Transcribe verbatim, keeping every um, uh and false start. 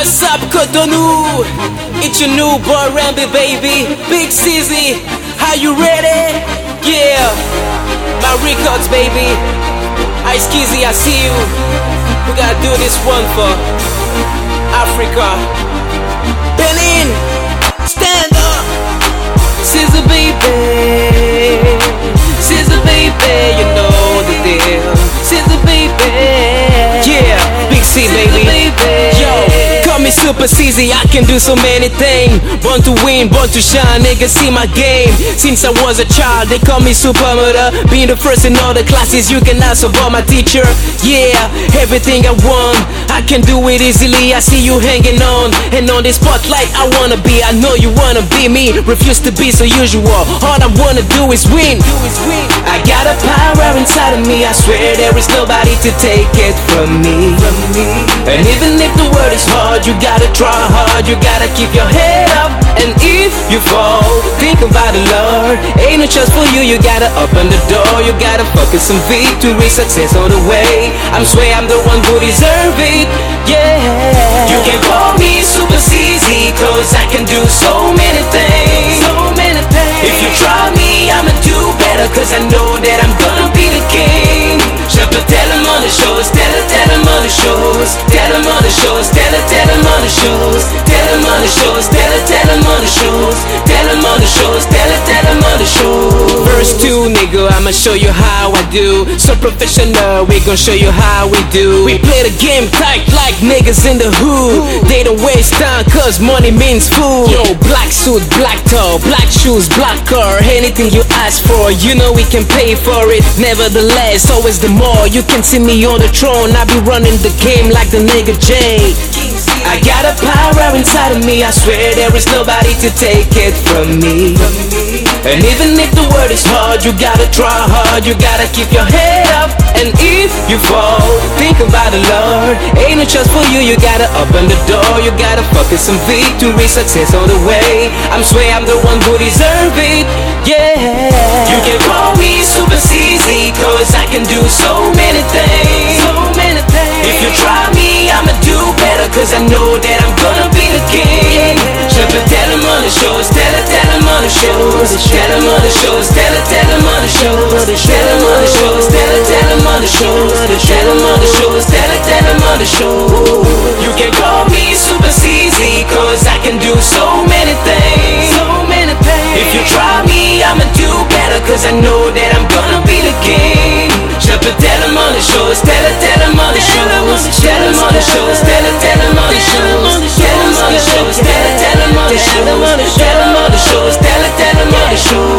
What's up, Cotonou? It's your new boy Rambi, baby. Big Cizzy, are you ready? Yeah, my records, baby. Ice Kizzy, I see you. We gotta do this one for Africa. Benin, stand up. Cizzy, baby. Cizzy, baby, you know the deal. Cizzy, baby. Yeah, Big C, baby. Yo, call me Super Cizzy, I can do so many things. Born to win, born to shine, niggas see my game. Since I was a child, they call me Super Murder. Being the first in all the classes, you can ask about my teacher. Yeah, everything I want, I can do it easily. I see you hanging on, and on this spotlight I wanna be. I know you wanna be me, refuse to be so usual. All I wanna do is win. I got a power inside of me, I swear there is nobody to take it from me. And even if the word is hard, you gotta try hard, you gotta keep your head up. And if you fall, think about the Lord. Ain't no chance for you, you gotta open the door. You gotta focus on victory, success on the way. I'm swear I'm the one who deserve it, yeah. You can call me Super Cizzy, cause I can do so many things. So many things. If you try me, I'ma do better, cause I know that I'm gonna be the king. Shepherd, tell them on the shows, tell them, tell them on the shows, tell them on the shows, tell them, tell them on the shows, tell them on the shows, tell them, tell them on the shows, tell them on the shows, tell them, tell them on the shows. Verse two, nigga, I'ma show you how I do. So professional, we gon' show you how we do. We play the game tight like niggas in the hood. They don't waste time, cause money means food. Yo, black suit, black toe, black shoes, black car. Anything you ask for, you know we can pay for it. Nevertheless, always the more. You can see me on the throne, I be running the game like the nigga Jay. I got a power inside of me, I swear there is nobody to take it from me. And even if the word is hard, you gotta try hard, you gotta keep your head up. And if you fall, think about the Lord. Ain't no chance for you, you gotta open the door. You gotta focus on victory, success on the way. I'm swear I'm the one who deserve it, yeah. You can call me Super Cizzy, cause I can do so many things. So many things. If you try me, I'ma do better, cause I know that I'm gonna be the king. Shepherd, tell them on the shows, tell them, tell them on the shows, tell them on the shows, tell them, tell them on the shows, tell them on the shows, tell them, tell them on the shows, tell them on the shows, tell them, tell them on the shows. You can call me Super Cizzy, cause I can do so many things. So many things. If you try me, I'ma do better, cause I know that I'm gonna be the king. Shepherd, tell them on the shows, tell them, tell them on the shows, tell them on the shows, tell them, tell them on the shows, tell them on the shows, tell them, tell them on the shows, tell them on the shows, tell them, tell them on the shows.